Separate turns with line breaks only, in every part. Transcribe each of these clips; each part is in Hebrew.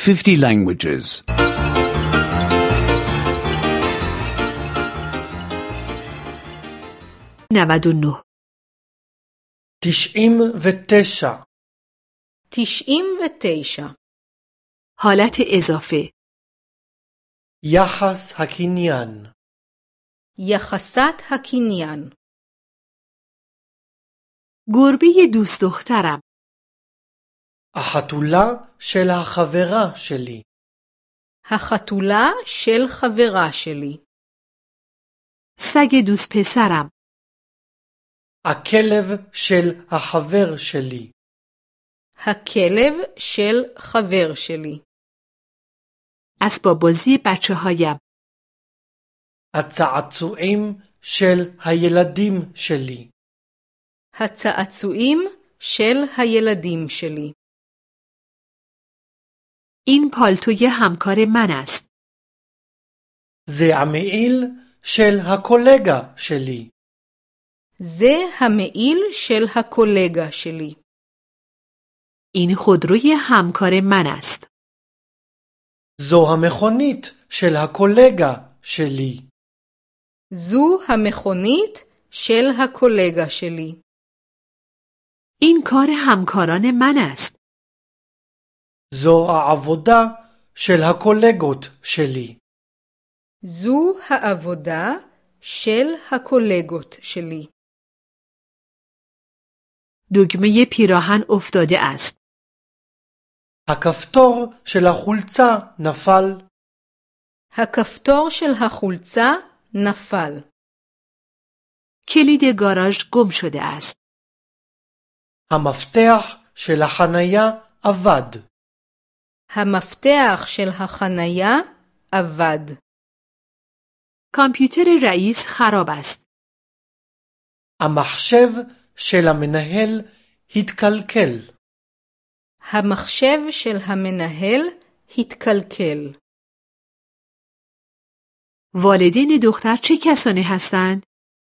50 languages.
99
99
99
حالت اضافه
יחס הקניין
יחסת הקניין
گربه دوست دخترم
החתולה של החברה שלי
החתולה של חברה שלי
سگ دوست پسرم
הכלב של החבר שלי
הכלב של חבר שלי
اسباب بازی بچه هایم
הצעצועים של הילדים שלי
הצעצועים של הילדים שלי
این پالتوی همکار من است
זה המעיל של הקולגה שלי
זה המעיל של הקולגה שלי
این خودروی همکار من است
זו המכונית של הקולגה שלי
זו המכונית של הקולגה שלי
این کار همکاران من است
זו העבודה של הקולגות שלי
זו העבודה של הקולגות שלי
دگمه پیراهن افتاده است
הכפתור של החולצה נפל
הכפתור של החולצה נפל
کلید گاراژ گم شده است
המפתח של החנייה אבד
המפתח של החנייה אבד
کامپیوتر رئیس خراب است
המחשב של המנהל התקלקל
המחשב של המנהל התקלקל
والدین دختر چه کسانی هستند؟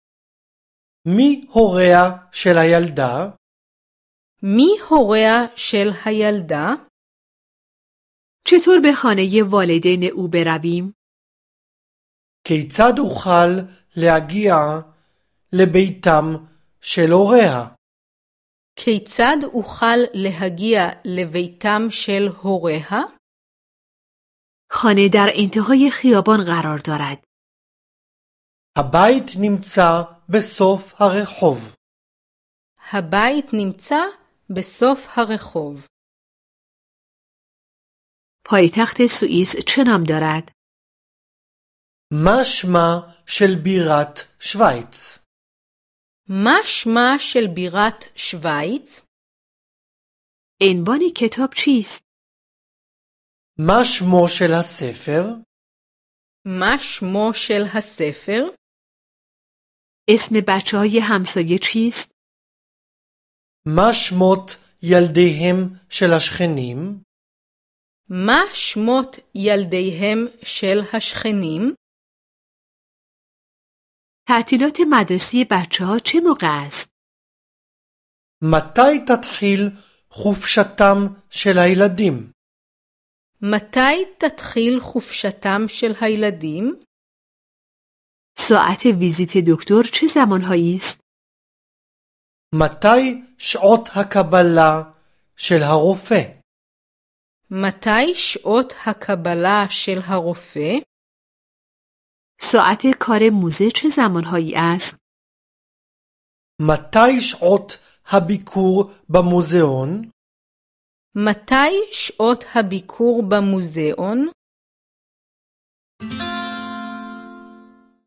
מי הוריה של הילדה?
מי הוריה של הילדה?
چطور به خانه والدین او برویم؟
כיצד אוכל להגיע לביתם של הוריה?
כיצד אוכל להגיע לביתם של הוריה?
خانه در انتهای خیابان قرار دارد.
הבית נמצא בסוף הרחוב.
הבית נמצא בסוף הרחוב.
پایتخت سوئیس چه نام دارد؟
מה שמה של בירת שווייץ?
מה שמה של בירת שווייץ?
عنوان کتاب چیست؟
מה שמו של הספר?
מה שמו של הספר?
اسم بچه‌های همسایه چیست؟
מה שמות ילדיהם של השכנים?
מה שמות ילדיהם של השכנים?
تعطیلات مدرسه بچه‌ها چه موقع است؟
מתי תתחיל חופשתם של הילדים?
מתי תתחיל חופשתם של הילדים?
ساعت ویزیت دکتر چه زمانهایی است؟
מתי שעות הקבלה של הרופא?
מתי שעות הקבלה של הרופא?
ساعت کار موزه چه زمانهایی است؟
מתי שעות הביקור במוזיאון?
מתי שעות הביקור במוזיאון?